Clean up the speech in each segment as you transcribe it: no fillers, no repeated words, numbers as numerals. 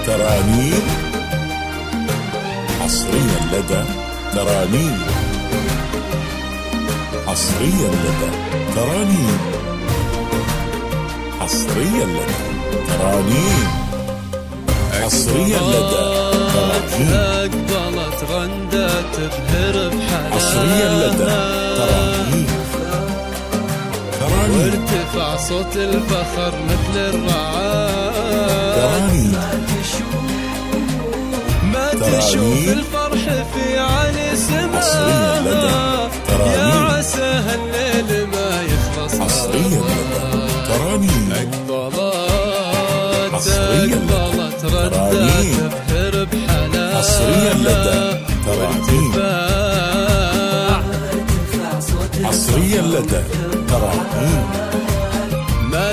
ترانيم حصريا لدى ترانيم حصريا لدى ترانيم حصريا لدى ترانيم حصريا لدى ترانيم أقبلت غندة تبهر بحنانها حصريا لدى ترانيم وارتفع صوت الفخر مثل الرعاد ترانيم ما تشوف الفرح في علي سماها يا عسى هالليل ما يخلص حصريا لدى ترانيم أقبلت ردة تبهر بحنانها حصريا لدى ترانيم حصريا لدى ترانيم ما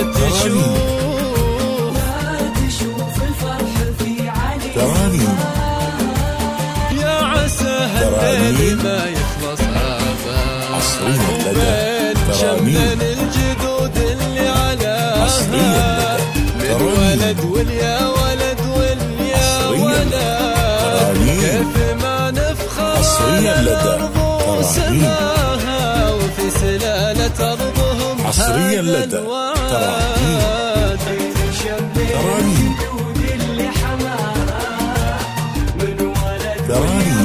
تشوف الفرح في علي ترانيم يا عسى هالليل ما يخلص حصريا لدى شمن الجدود اللي على من ولد واليا ولد واليا ولد كيف ما نفخر حصريا لدى سماها وفي سلالة أرضهم حصريا لدى ترانيم ترانيم ترانيم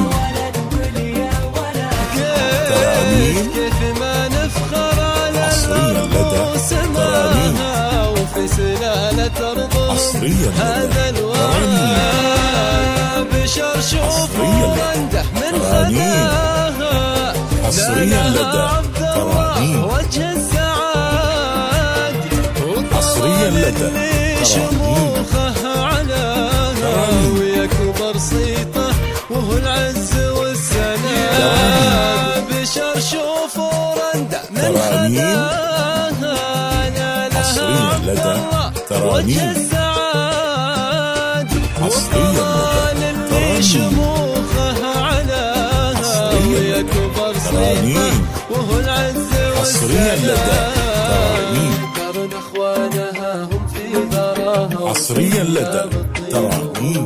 كيف ما نفخر على الأرض سماها وفي سلالة أرضهم هذا الواد بشر شوفوا عنده من خداها حصريا لدى ترانيم وجه السعاد حصريا لدى شموخه علاها ويكبر صيته وهو العز والسناد بشر شوفوا عنده من خداها حصريا لدى وجه السعاد وطال اللي شموخه علاها ويكبر صيته وهو العز حصريا لدى ترانيم قرن اخوانها هم في ذراها حصريا لدى ترانيم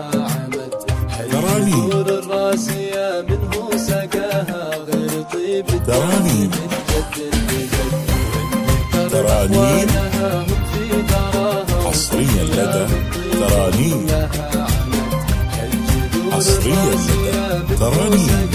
ترانيم الراسية منه سقاها غير طيب ترانيم ترانيم حصريا لدى ترانيم حصريا لدى ترانيم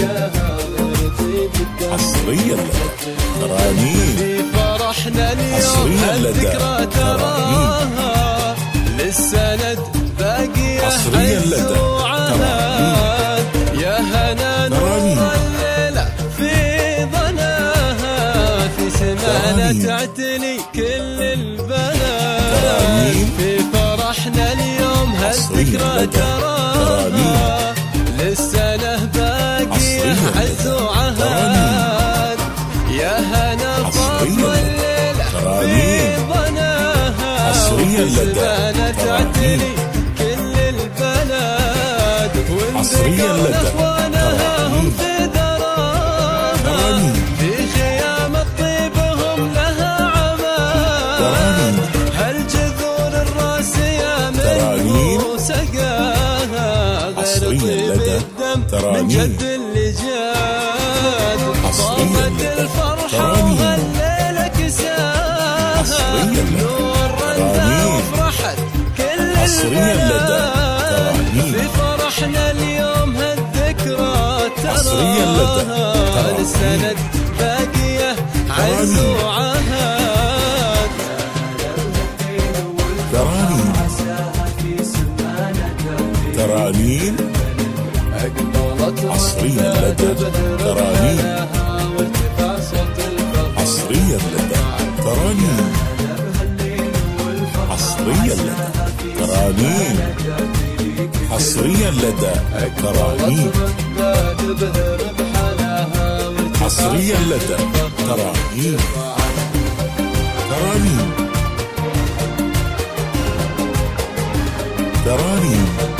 حصريا لدى ترانيم فرحنا اليوم الذكرى تراها للسند باقية حصريا لدى عهد يا هنا نور الليلة في ظناها في سمانة تعتلي كل البلد في فرحنا اليوم هالذكرى تراها للسنة باقية عز وعهد يا هنا فضل الليلة في ظناها حصريا لدى تعتلي كل البلد حصريا لدى اخوانها هم في ذراها في خيام طيبهم لها عماد هالجذور الراسية من سقاها غير طيب الدم من جد اللي جاد ضمت الفرحة وهالليلة كساها نور رنها وفرحت كل البلاد في فرحنا اليوم هالذكرى تراها للسند باقية عز وعهد ترانيم ترانيم حصريا لدى ترانيم حصريا لدى ترانيم حصريا لدى ترانيم حصريا لدى ترانيم حصريا لدى ترانيم ترانيم ترانيم